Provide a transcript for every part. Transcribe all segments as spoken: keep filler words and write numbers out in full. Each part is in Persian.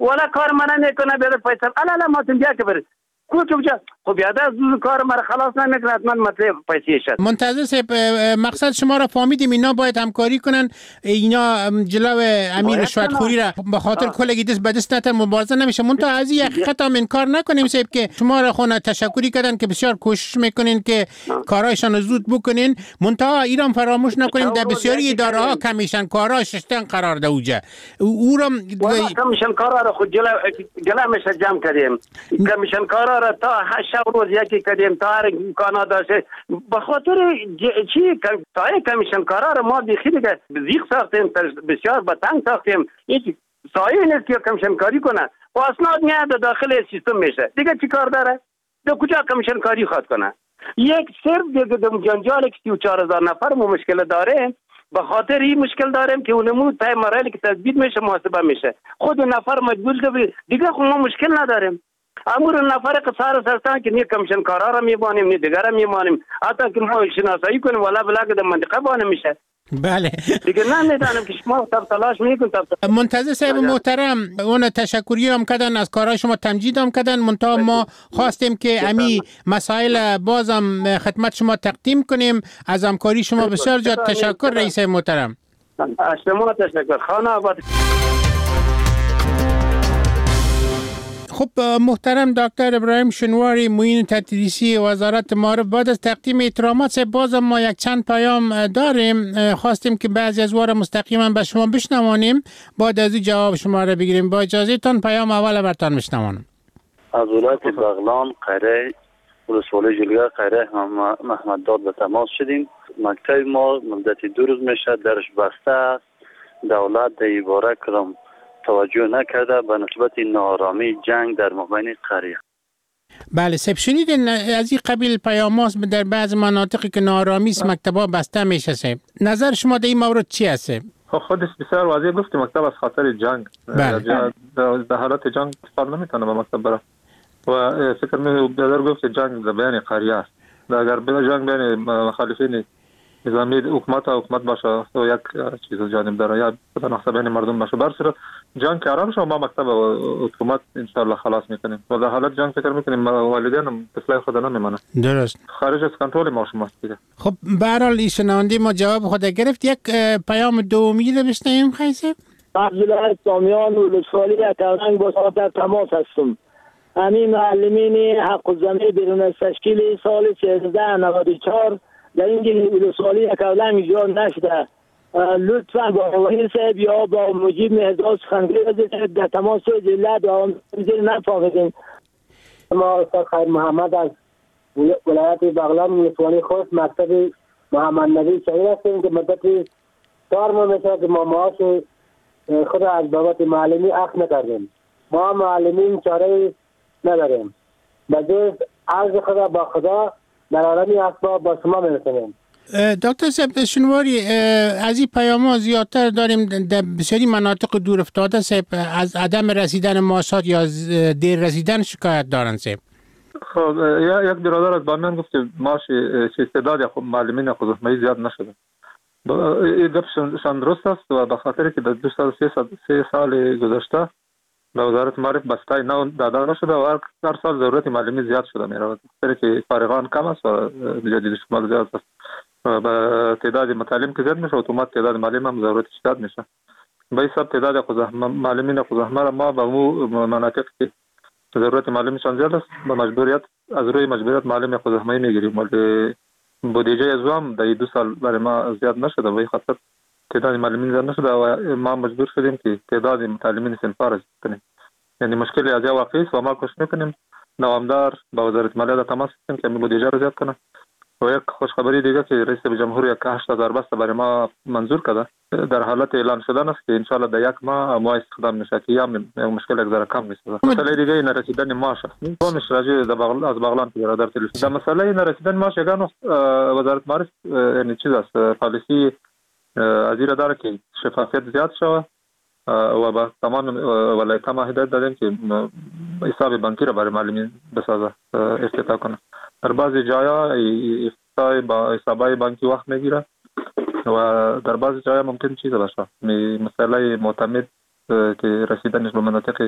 ولا کار من نکنه بیاد پیسه الا ما تنجا که بر کو که خب بیاد از کار من خلاص نمیکنه حتما مطلب پیسه شد. منتظر صاحب مقصد شما را فهمیدیم، اینا باید همکاری کنن، اینا جلو امیر رشوتخوری را به خاطر کلگی دست به دست نتر مبارزه نمیشه. منتها از این حقیقت هم انکار نکنیم صاحب که شما را خونه تشکری کردن که بسیار کوشش میکنین که کارایشان زود بکنین، منتها ایران فراموش نکنیم در بسیاری اداره ها کمیشن کارا ششتن قرار ده اوجه او را کمیشن کارا را خود جلو جلو میشه جمع کردیم، کمیشن کارا را تا هشت روز یکی کردیم تا هر امکانات داشته به خاطر چی تا کمیشن کارا را ما بیخی دیگه زیق ساختیم، بسیار بتنگ ساختیم، هیچ سایه نیست که کمیشن کاری کنه و اسناد میاد داخل سیستم میشه دیگه چی کار داره؟ دو کجا کمیشن کاری خواد کنه؟ یک صرف دیگه دم جنجال که سی و چهار هزار نفر مو مشکل داره، به خاطر این مشکل داریم که اونمو تای مراحلی که تثبیت میشه محاسبه میشه، خود نفر مجبور که دیگه خود ما مشکل نداریم. امور نفر قصار سرستان که نی کمیشن کارا را میبانیم نی دیگر را میبانیم، حتی که ما شناسایی کنیم ولا بلا که در منطقه بانه میشه. بله دیگه نه میدانم که شما تب تلاش میکن تب منتظر صاحب محترم اون تشکری هم کردن، از کارهای شما تمجید هم کردن، منتها ما خواستیم که امی مسائل بازم خدمت شما تقدیم کنیم. از همکاری شما بسیار زیاد تشکر رئیس محترم. از شما تشکر. خانه آباد. خب محترم دکتر ابراهیم شنواری معین تدریسی وزارت معارف، بعد از تقدیم احترامات بازم ما یک چند پیام داریم، خواستیم که بعضی از وارا مستقیما به شما بشنوانیم، بعد از این جواب شما را بگیریم. با اجازه تان پیام اول برتان بشنوانم. از ولایت بغلان قره ولسوالی جلگه قره محمد داد به تماس شدیم. مکتب ما مدت دو روز میشه درش بسته است، دولت در این باره کدام توجه نکرده به نسبت ناآرامی جنگ در مابین قریه. بله سب شنیدین از این قبیل پیاماست در بعض مناطقی که ناآرامی است مکتبا بسته میشه سب. نظر شما در این مورد چی است؟ خودش بسیار واضح گفت مکتب از خاطر جنگ در حالت جنگ فرد نمیتونه به مکتب بره و فکر می بیادر گفت جنگ در بین قریه است. اگر بین جنگ بین مخالفین نظامی حکومت و حکومت باشه و یک چیز جانب داره یا نقصه بین مردم باشه، برصورت جنگ که آرام شما ما مکتب و حکومت انشاءالله خلاص میکنیم و در حالت جنگ فکر میکنیم والدین هم اصلاح خود نمیمانه. درست خارج از کنترل ما شماست دیگه. خب به هر حال شنونده ما جواب خود گرفت. یک پیام دومی رو بشنویم خیسه. عبدالله سامیان و لطفالی اکرنگ با صاحب در تماس هستم. همین معلمین حق الزمین بیرون از تشکیل سال سیزده نود و چهار در این ولسوالی اکرنگ ایجاد نشده، لطفا با وحید صاحب یا با مجیب مهداد سخنگوی در تماس جلد و زیر نفاقیدیم. ما استاد خیر محمد از ولایت بغلان ولسوالی خود مکتب محمد نبی شهید هستیم که مدتی کار ما میشه که ما معاش خود از بابت معلمی اخذ نکردیم. ما معلمین چاره نداریم. بجز عرض خدا با خدا در عالمی اسباب با شما میرسیم. دکتر صاحب شنواری از این پیام ها زیادتر داریم در بسیاری مناطق دور افتاده صاحب از عدم رسیدن معاشات یا دیر رسیدن شکایت دارن صاحب. خب یک برادر از بامیان گفت که معاش استعداد خب معلمین خودمایی زیاد نشده. این گپشان درست است و به خاطر که در دو سال سه سال گذشته به وزارت معارف بستای نو داده نشده و هر سال ضرورت معلمی زیاد شده می رود. برای که فارغان کم است و جدید شمال زیاد است. با تعداد متعلم که زیاد میشه اتومات تعداد معلم هم ضرورت زیاد میشه. به این سبب تعداد معلمین خودزحمه ما به مو مناطق که ضرورت معلمشان زیاد است با مجبوریت از روی مجبوریت معلم خودزحمه میگیریم ولی بودجه از هم در دو سال برای ما زیاد نشده و این خاطر تعداد معلمین زیاد نشده و ما مجبور شدیم که تعداد متعلمین صنفا را زیاد کنیم. یعنی مشکلی از یا واقعی است و ما کوشش میکنیم نوامدار با وزارت مالیه تماس بگیریم که بودجه را زیاد کنه. و یک خوشخبری دیگه که رئیس جمهور یک هشت هزار بسته برای ما منظور کرده در حالت اعلان شدن است که انشالله در یک ماه ما استخدام میشه که یا مشکل یک ذره کم میشه. مسئله دیگه این رسیدن معاش است. اونش راجع از بغلان که برادر تلفن در مسئله این رسیدن معاش یگان وزارت معارف یعنی چیز است پالیسی از این داره که شفافیت زیاد شود و با تمام ولایت ما هدایت دادیم که حساب بانکی را برای معلمین بسازه افتتاح کنه. در بعضی جاها افتتاح با حسابای بانکی وقت میگیره و در بعضی جاها ممکن چیز باشه مسئله معتمد که رسیدنش به مناطق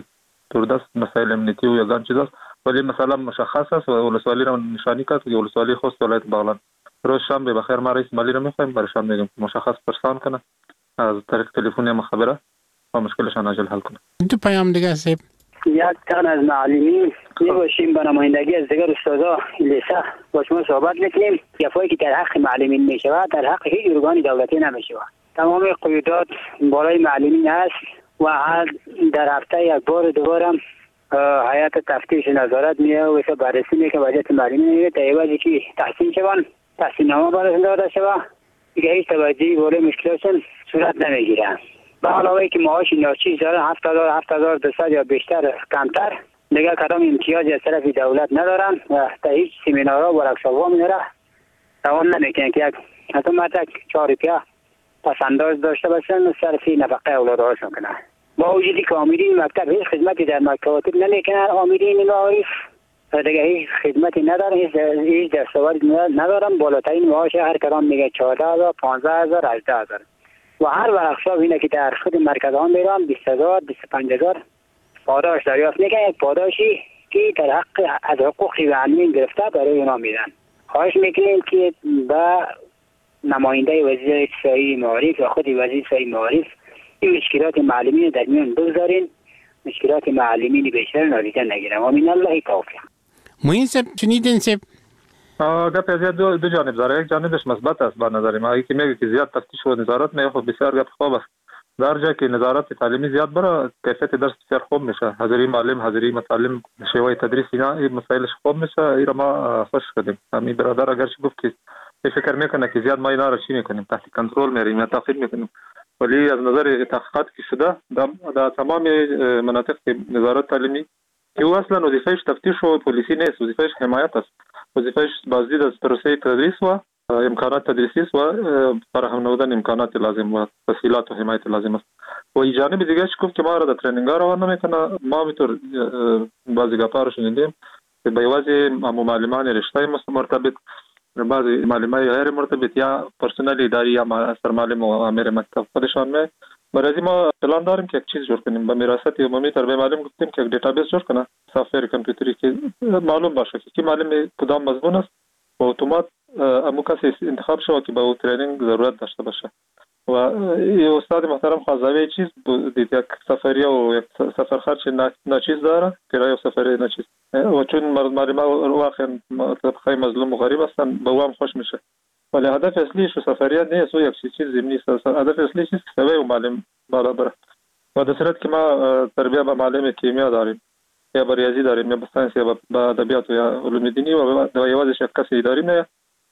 دوردست مسائل امنیتی و یگان چیز است، ولی مثلا مشخص است و ولسوالی را نشانی کرد که ولسوالی خوست ولایت بغلان روز شنبه بخیر ما رئیس مالی را می‌خوایم برایشان میگیم مشخص پرسان کنه از طریق تلفنی ما خبره و مشکلشان عاجل حل کنه. تو پیام دیگه سیب یک تن از معلمین میباشیم به نمایندگی از دیگر استادا لیسه با شما صحبت میکنیم. جفایی که در حق معلمین میشود در حق هیچ ارگان دولتی نمیشود. تمام قیودات بالای معلمین است و هر در هفته یک بار دوبارم هیئت تفتیش نظارت میه و ایسا بررسی میکنه وضعیت معلمین میگه تا ایوازی که تحسین شوند تحسین نامه برشون داده شود دیگه هیچ توجهی بالای مشکلاتشون صورت نمیگیره. به علاوه که معاش ناچیز دارن هفت هزار هفت هزار دویست یا بیشتر کمتر دیگه کدام امتیازی از طرف دولت ندارن و تا هیچ سمینارها و ورکشاپ‌ها میره توان نمیکنن که یک حتی متک چهار روپیه پس انداز داشته باشن و صرفی نفقه اولادهاشون کنن. با وجودی که آمرین مکتب هیچ خدمتی در مکاتب نمیکنن، آمرین معارف دیگه هیچ خدمتی ندارن، هیچ دستاوردی ندارن. بالاترین معاش هر کدام میگه چهارده هزار پانزده هزار هجده هزار و هر ورکشاپ اینه که در خود مرکز ها میرن بیست هزار بیست و پنج هزار پاداش دریافت میکنن. یک پاداشی که در حق از حقوق معلمین گرفته برای اونا میدن. خواهش میکنیم که به نماینده وزیر اطلاعاتی معارف و خود وزیر اطلاعاتی معارف این مشکلات معلمین در میان بگذارین، مشکلات معلمین بیشتر نادیده نگیرن و من الله کافی. موین صاحب شنیدین صاحب گپ از دو, دو جانب داره. یک جانبش مثبت است به نظر ما، که میگه که زیاد تفتیش و نظارت میگه خب بسیار گپ خوب است. در جایی که نظارت تعلیمی زیاد بره کیفیت درس بسیار خوب میشه، حاضری معلم حاضری متعلم شیوه تدریس اینا این مسائلش خوب میشه. ایرا ما خوش شدیم. همین برادر اگر چه گفت که فکر میکنه که زیاد ما اینا را چی میکنیم تحت کنترل میاریم یا تاخیر میکنیم، ولی از نظر تحقیقات که شده در تمام مناطق نظارت تعلیمی که او اصلا وظیفهش تفتیش و پلیسی نیست، وظیفهش حمایت است، وظیفهش بازدید از پروسه تدریس و امکانات تدریسی است و فراهم نمودن امکانات لازم و تسهیلات و حمایت لازم است. و این جانب دیگه گفت که ما را در ترنینگ ها روان نمیکنه. ما میتور بعضی گپا رو شنیدیم که به واسه معلمان رشته مرتبط، بعضی معلمان غیر مرتبط یا پرسنل اداری یا سرمعلم و امیر مکتب خودشان می برای ما پلان داریم که یک چیز جور کنیم. به میراثت عمومی تربیت معلم گفتیم که یک دیتابیس جور کنه سافر کامپیوتری که معلوم باشه که معلم کدام مضمون است و اتومات امو کسی انتخاب شود که با او ترینینگ ضرورت داشته باشه. و استاد محترم خواهزاوی چیز دید یک سفریه و یک سفر خرچ ناچیز داره، کرایه سفری ناچیز و چون معلم واقعا طبقه مظلوم و غریب هستن به او هم خوش میشه. ولی هدف اصلیش سفریه نیست و یک چیز زمینی است. هدف اصلیش است که سوی معلم بالا بره. و در صورت که ما تربیت به معلم کیمیا داریم یا به ریاضی داریم یا به ساینس یا به ادبیات یا علوم دینی و یوازش یک کسی داریم نه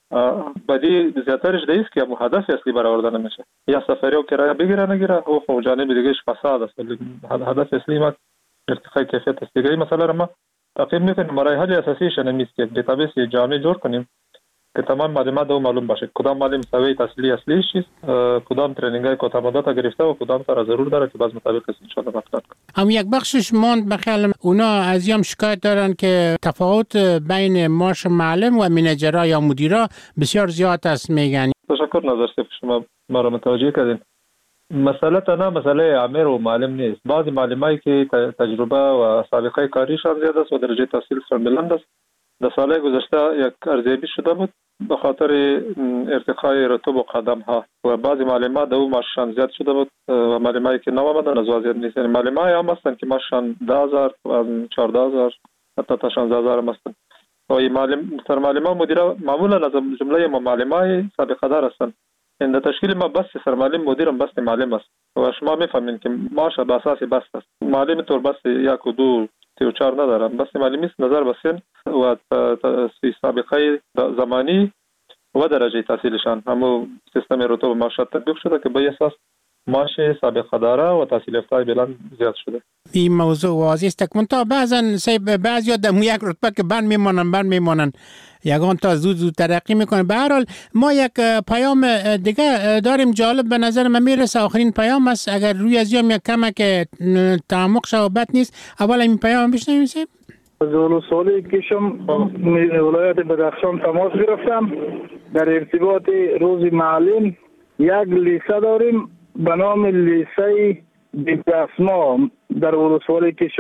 بدی زیاترش دیست که هدف اصلی برآورده نمیشه. یا سفریه و کرایه بگیره نگیره او خو جانب دیگهش فساد است. هدف اصلی ما ارتقای کیفیت است. دیگه مثلا ما تقریبا میکنیم مراحل اساسیش نمیست که دیتابیس جامع جور کنیم که تمام معلومات دو معلوم باشه کدام معلم سوی تحصیلی اصلیش چیست، کدام ترینینگای کوتامدت گرفته و کدام سر ضرور داره که باز مطابق است ان شاء الله مطلب. هم یک بخشش ماند بخیال اونا از یام شکایت دارن که تفاوت بین معاش معلم و منیجرها یا مدیرا بسیار زیاد است میگن. تشکر نظر سیف شما ما را متوجه کردین. مسئله تنها مسئله امیر و معلم نیست. بعضی معلمایی که تجربه و سابقه کاریشان زیاد است و درجه تحصیلشان بلند است در سال گذشته یک ارزیابی شده بود به خاطر ارتقای رتب و قدم ها و بعضی معلمات دو معاششان زیاد شده بود و معلمایی که نو آمدن از وضعیت نیست. یعنی معلمای هم هستن که معاششان ده هزار و چهارده هزار حتی تا شانزده هزار هم هستن و این معلم سر معلمان مدیرا معمولا از جمله ما معلمای سابقه دار هستن. این در تشکیل ما بس سر معلم مدیرم بس معلم است و شما میفهمین که معاش به اساس بس است. معلم طور بس یک و دو سی و چهار ندارم، بس معلمی است نظر بسین و سابقه زمانی و درجه تحصیلشان همو سیستم رتب معاشات تطبیق شده که به اساس معاش سابقه داره و تحصیل یافته بلند زیاد شده. این موضوع واضح است که منتها بعضن بعضیا دم یک رتبه که بند میمونن بند میمونن یگان تا زود زود ترقی میکنه. به هر حال ما یک پیام دیگه داریم جالب به نظر من میرسه، آخرین پیام است، اگر روی از یام یک کمک تعمق شوابت نیست اول این پیام بشنویم. سه از ولسوالی کشم ولایت بدخشان تماس گرفتم در ارتباط روز معلم. یک لیسه داریم به نام لیسه بی‌اسما در ولسوالی کشم.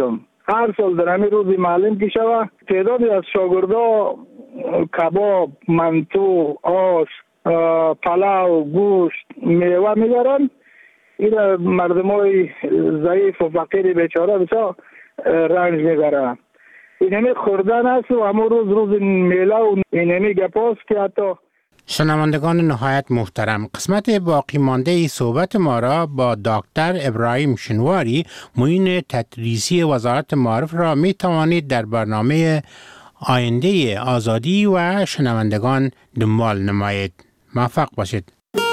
هر سال در همین روز معلم که شود تعدادی از شاگردا کباب، منتو، آش، پلاو، گوشت، میوه میبرن. این مردم های ضعیف و فقیر بیچاره بسیار رنج میبرن. این همی خوردن است و همون روز روز میله و این همی گپاست که حتی. شنوندگان نهایت محترم، قسمت باقی مانده ای صحبت ما را با دکتر ابراهیم شنواری معین تدریسی وزارت معارف را می توانید در برنامه آینده آزادی و شنوندگان دنبال نمایید. موفق باشید.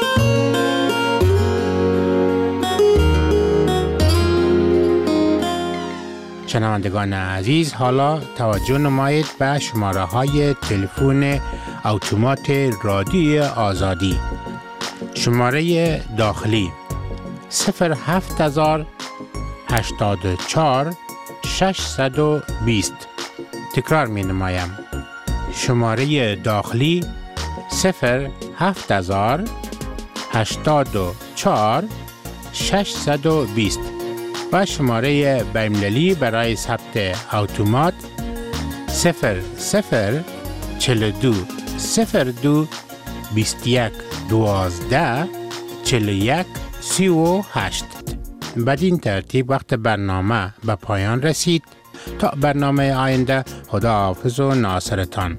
شنوندگان عزیز، حالا توجه نمایید به شماره های تلفن اتومات رادیوی آزادی. شماره داخلی صفر هفت هزار هشتاد و چهار ششصد و بیست. تکرار می نمایم. شماره داخلی صفر هفت هزار هشتاد و چهار ششصد و بیست و شماره بین‌المللی برای ثبت اتومات صفر صفر چهل و دو صفر دو بیست و یک دوازده چهل و یک سی و هشت. بدین ترتیب وقت برنامه به پایان رسید. تا برنامه آینده، خداحافظ و ناصرتان.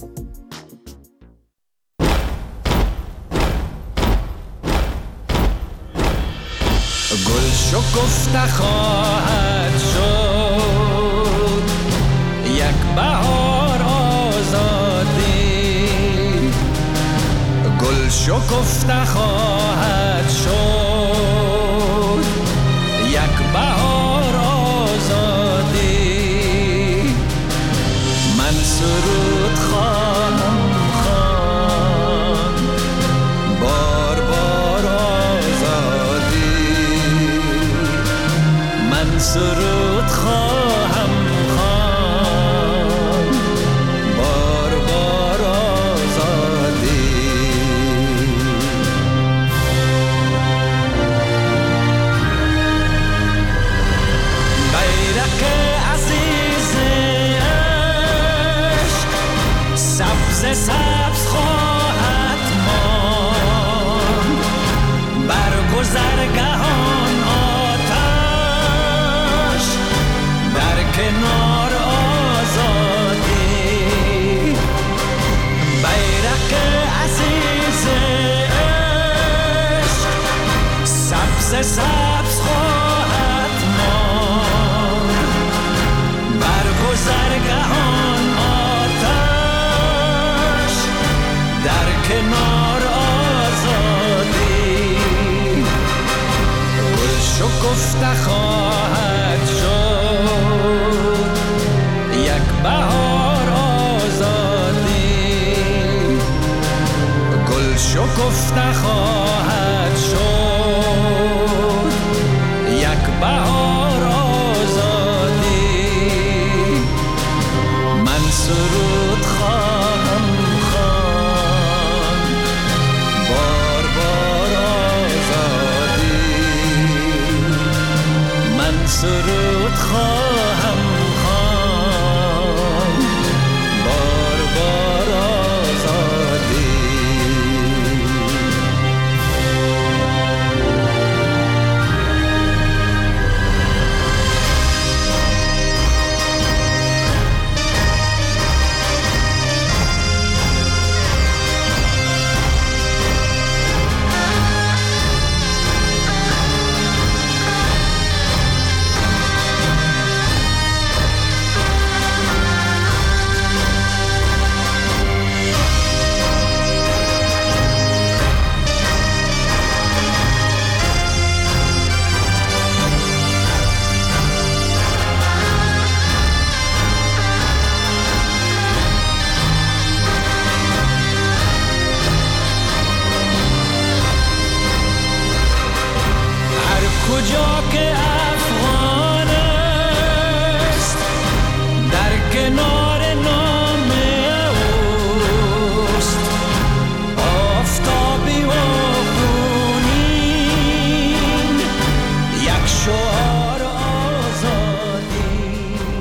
گل شکفته خواهد شد یک بهار آزادی. گل شکفته خواهد شد یک بهار آزادی. من سرود خواهم خواند بار بار آزادی. من سرود خواهم خواند بار بار آزادی. بیرق عزیز عشق سبز سبز خواهد ماند بر گذرگهان آتش در کنار آزادی. بیرق عزیز عشق سبز سبز خواهد ماند بر گذرگهان آتش در کنار آزادی. گل شکفته خواهد